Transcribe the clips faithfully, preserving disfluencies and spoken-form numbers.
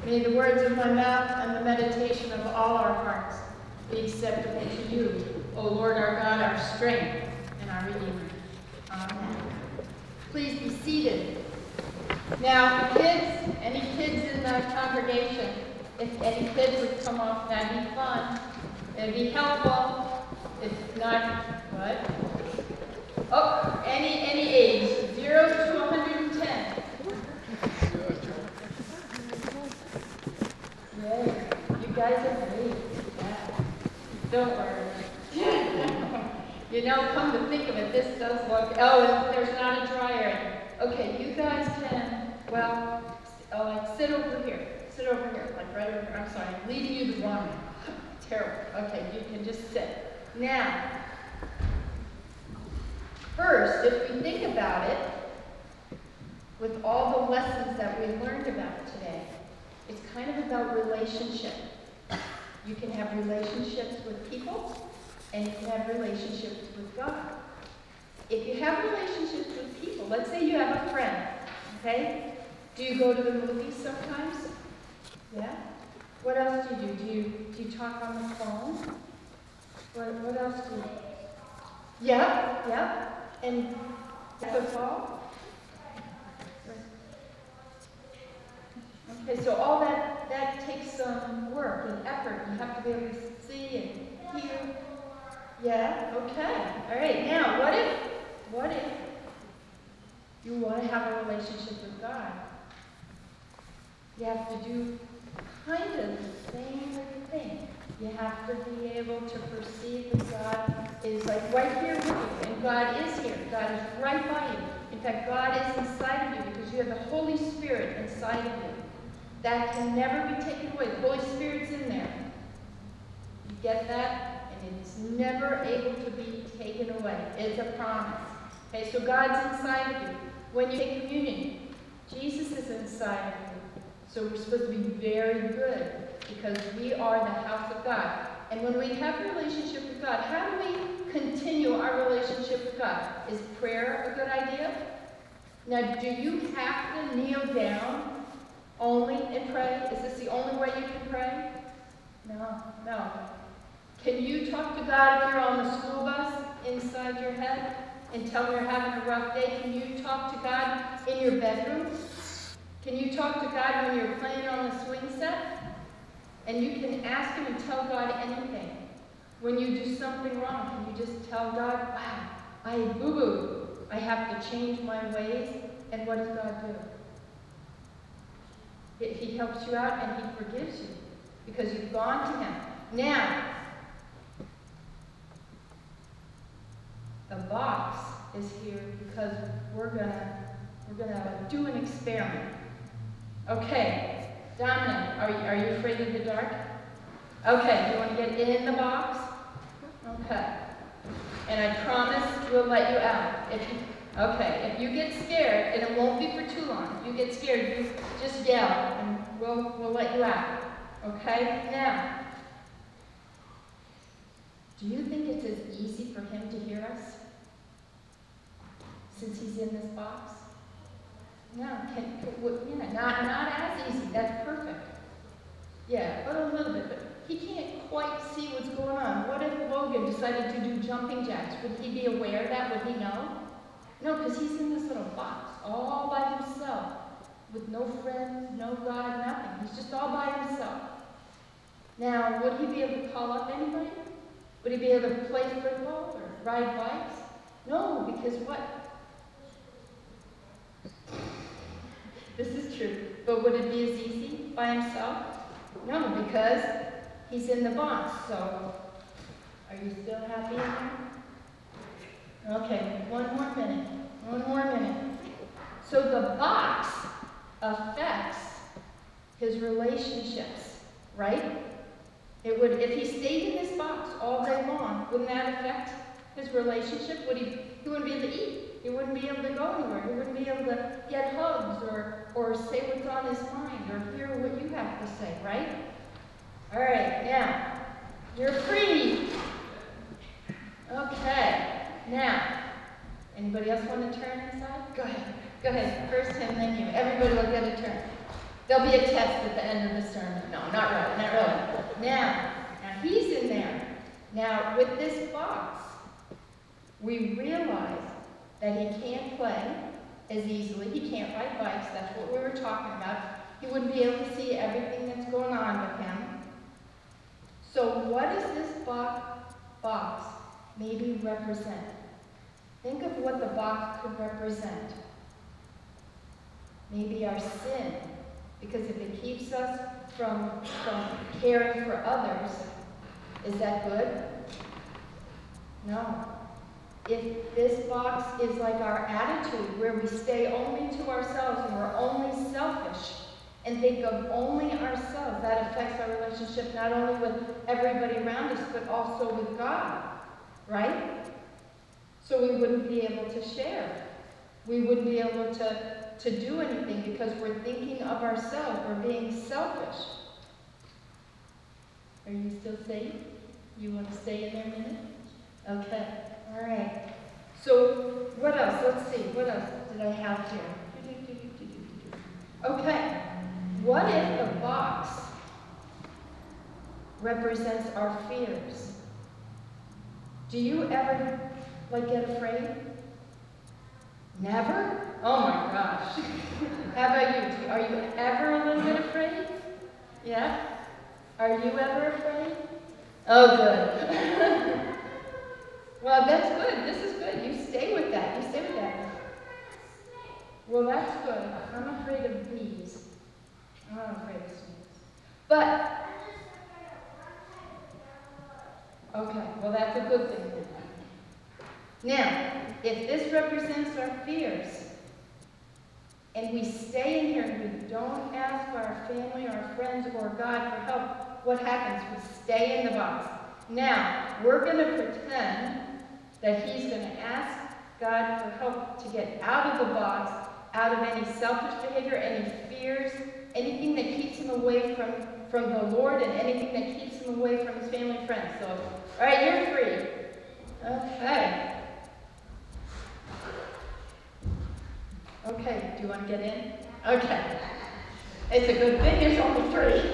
May the words of my mouth and the meditation of all our hearts be acceptable to you, O Lord our God, our strength and our Redeemer. Amen. Please be seated. Now, kids, any kids in the congregation, if any kids would come off, that'd be fun. It'd be helpful. If not, what? Oh, any any age, zero to one hundred ten. Yay, you guys are great. Yeah. Don't worry. You know, come to think of it, this does look, oh, and there's not a dryer. Okay, you guys can, well, oh, like sit over here. Sit over here, like right over here. I'm sorry, I'm leading you the wrong way. Terrible. Okay, you can just sit. Now, first, if we think about it, with all the lessons that we learned about today, it's kind of about relationship. You can have relationships with people, and you can have relationships with God. If you have relationships with people, let's say you have a friend, okay? Do you go to the movies sometimes? Yeah? What else do you do? Do you, do you talk on the phone? What, what else do you do? Yeah, yeah. And football? Okay, so all that, that takes some work and effort. You have to be able to see and hear. Yeah, okay. All right, now what if, what if you want to have a relationship with God? You have to do kind of the same thing. You have to be able to perceive that God is like right here with you, and God is here. God is right by you. In fact, God is inside of you because you have the Holy Spirit inside of you. That can never be taken away. The Holy Spirit's in there. You get that? And it's never able to be taken away. It's a promise. Okay, so God's inside of you. When you take communion, Jesus is inside of you. So we're supposed to be very good because we are the house of God. And when we have a relationship with God, how do we continue our relationship with God? Is prayer a good idea? Now, do you have to kneel down only and pray? Is this the only way you can pray? No, no. Can you talk to God if you're on the school bus inside your head and tell him you're having a rough day? Can you talk to God in your bedroom? Can you talk to God when you're playing on the swing set? And you can ask him and tell God anything. When you do something wrong, can you just tell God, wow, I boo-boo. I have to change my ways. And what does God do? He helps you out and he forgives you because you've gone to him. Now, the box is here because we're gonna we're gonna do an experiment. Okay, Dominic, are you, are you afraid of the dark? Okay, you want to get in the box? Okay. And I promise we'll let you out. If you, okay, if you get scared, and it won't be for too long, if you get scared, you just yell, and we'll, we'll let you out. Okay? Now, do you think it's as easy for him to hear us? Since he's in this box? No, can, can, yeah, not, not as easy. That's perfect. Yeah, but a little bit. But he can't quite see what's going on. What if Logan decided to do jumping jacks? Would he be aware of that? Would he know? No, because he's in this little box, all by himself, with no friends, no God, nothing. He's just all by himself. Now, would he be able to call up anybody? Would he be able to play football or ride bikes? No, because what? This is true. But would it be as easy by himself? No, because he's in the box. So, are you still happy in there? Okay, one more minute. One more minute. So the box affects his relationships, right? It would, if he stayed in this box all day long, wouldn't that affect his relationship? Would he, he wouldn't be able to eat. He wouldn't be able to go anywhere. He wouldn't be able to get hugs or, or say what's on his mind or hear what you have to say, right? All right, now, you're free. Okay, now, anybody else want to turn inside? Go ahead. Go ahead. First him, then you. Everybody will get a turn. There'll be a test at the end of the sermon. No, not really, not really. Now, now he's in there. Now, with this box, we realize that he can't play as easily. He can't ride bikes. That's what we were talking about. He wouldn't be able to see everything that's going on with him. So what does this bo- box maybe represent? Think of what the box could represent. Maybe our sin. Because if it keeps us from, from caring for others, is that good? No. If this box is like our attitude, where we stay only to ourselves and we're only selfish and think of only ourselves, that affects our relationship not only with everybody around us, but also with God, right? So we wouldn't be able to share. We wouldn't be able to, to do anything because we're thinking of ourselves. We're being selfish. Are you still safe? You want to stay in there a minute? Okay. All right. So what else? Let's see. What else did I have here? Okay. What if the box represents our fears? Do you ever, like, get afraid? Never? Oh my gosh. How about you? Are you ever a little bit afraid? Yeah? Are you ever afraid? Oh, good. Well, that's good. This is good. You stay with that. You stay with that. Well, that's good. I'm afraid of bees. I'm not afraid of snakes. But, okay, well, that's a good thing. Now, if this represents our fears, and we stay in here and we don't ask our family, our friends, or God for help, what happens? We stay in the box. Now, we're going to pretend that he's going to ask God for help to get out of the box, out of any selfish behavior, any fears, anything that keeps him away from, from the Lord, and anything that keeps him away from his family and friends. So, all right, you're free. Okay. Okay, do you want to get in? Okay. It's a good thing there's only three.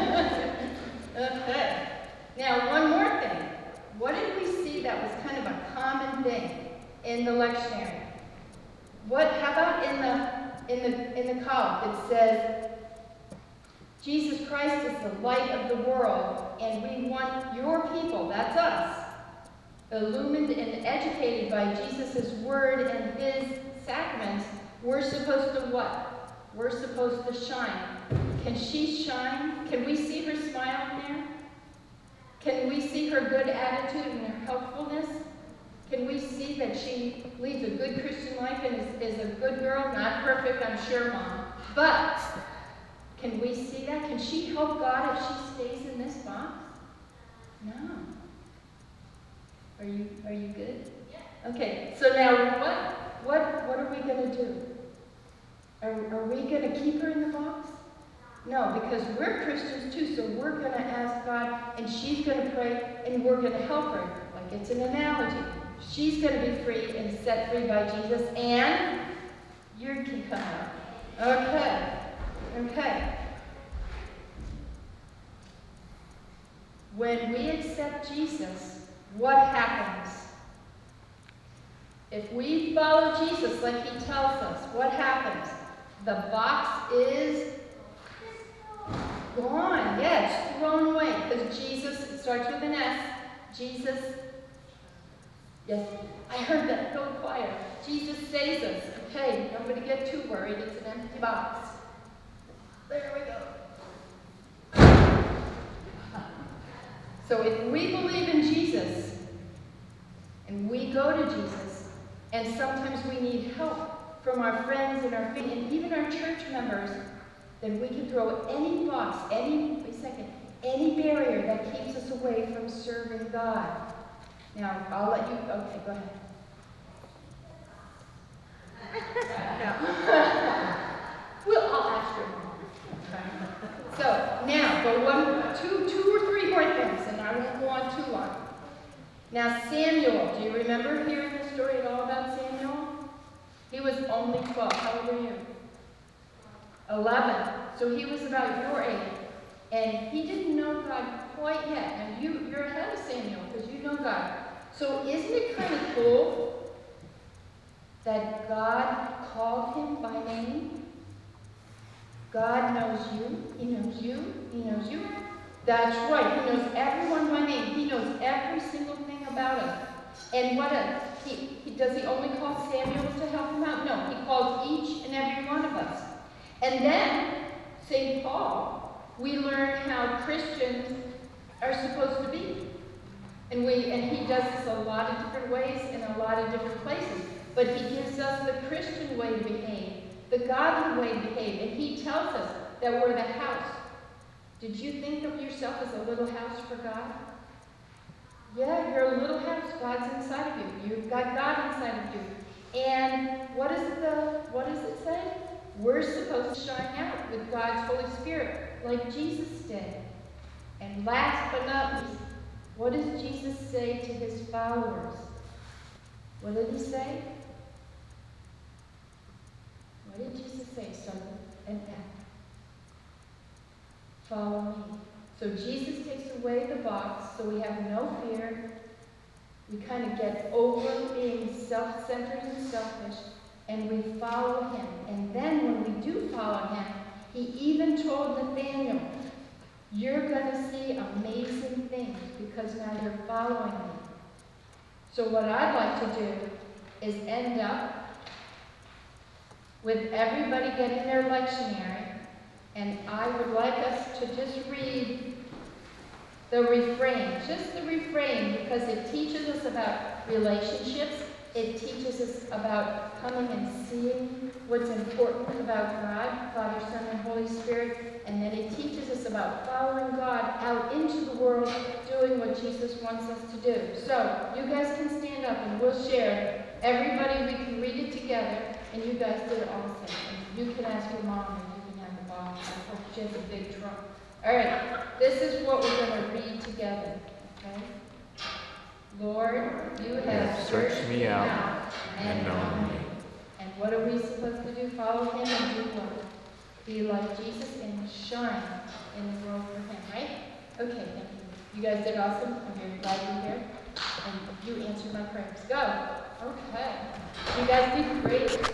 Okay. Now, one more thing. What did we see that was kind of a common thing in the lectionary? What, how about in the, in the, in the column? It says, Jesus Christ is the light of the world, and we want your people, that's us, illumined and educated by Jesus' word and his sacraments. We're supposed to what? We're supposed to shine. Can she shine? Can we see her smile in there? Can we see her good attitude and her helpfulness? Can we see that she leads a good Christian life and is, is a good girl? Not perfect, I'm sure, Mom. But can we see that? Can she help God if she stays in this box? No. Are you, are you good? Yeah. Okay, so now what, what, what are we going to do? Are, are we going to keep her in the box? No, because we're Christians too, so we're going to ask God, and she's going to pray, and we're going to help her. Like it's an analogy. She's going to be free and set free by Jesus, and you can come out. Okay. Okay. When we accept Jesus, what happens? If we follow Jesus like he tells us, what happens? The box is gone. Yeah, it's thrown away. Because Jesus, it starts with an S. Jesus, yes, I heard that. Go quiet. Jesus saves us. Okay, nobody get too worried. It's an empty box. There we go. So if we believe in Jesus, and we go to Jesus, and sometimes we need help from our friends and our family, and even our church members, then we can throw any box, any, wait a second, any barrier that keeps us away from serving God. Now, I'll let you, okay, go ahead. Well, I'll ask your mom. So, now, but one, two, two or three more things, and I won't go on too long. Now, Samuel, do you remember hearing the story at all about Samuel? He was only twelve. How old were you? eleven. So he was about your age. And he didn't know God quite yet. And you, you're ahead of Samuel because you know God. So isn't it kind of cool that God called him by name? God knows you. He knows you. He knows you. That's right. He knows everyone by name. He knows every single thing about us. And what a, he, he does he only call Samuel to help him out? No, he calls each and every one of us. And then Saint Paul, we learn how Christians are supposed to be. And we and he does this a lot of different ways in a lot of different places. But he gives us the Christian way to behave, the godly way to behave. And he tells us that we're the house. Did you think of yourself as a little house for God? Yeah, you're a little house. God's inside of you. You've got God inside of you. And what is the what does it say? We're supposed to shine out with God's Holy Spirit, like Jesus did. And last but not least, what does Jesus say to his followers? What did he say? What did Jesus say? Son and act. Follow me. So Jesus takes away the box, so we have no fear. We kind of get over being self-centered and selfish, and we follow him. And then when we do follow him, he even told Nathaniel, you're going to see amazing things because now you're following me. So what I'd like to do is end up with everybody getting their lectionary. And I would like us to just read the refrain, just the refrain, because it teaches us about relationships. It teaches us about coming and seeing what's important about God, Father, Son, and Holy Spirit. And then it teaches us about following God out into the world, doing what Jesus wants us to do. So you guys can stand up and we'll share. Everybody, we can read it together. And you guys did it also. And you can ask your mom. I hope she has a big trunk. All right, this is what we're going to read together, okay? Lord, you have searched me out and known me. And what are we supposed to do? Follow him and do what? Be like Jesus and shine in the world for him, right? Okay, thank you. You guys did awesome. I'm very glad you're here. And you answered my prayers. Go. Okay. You guys did great.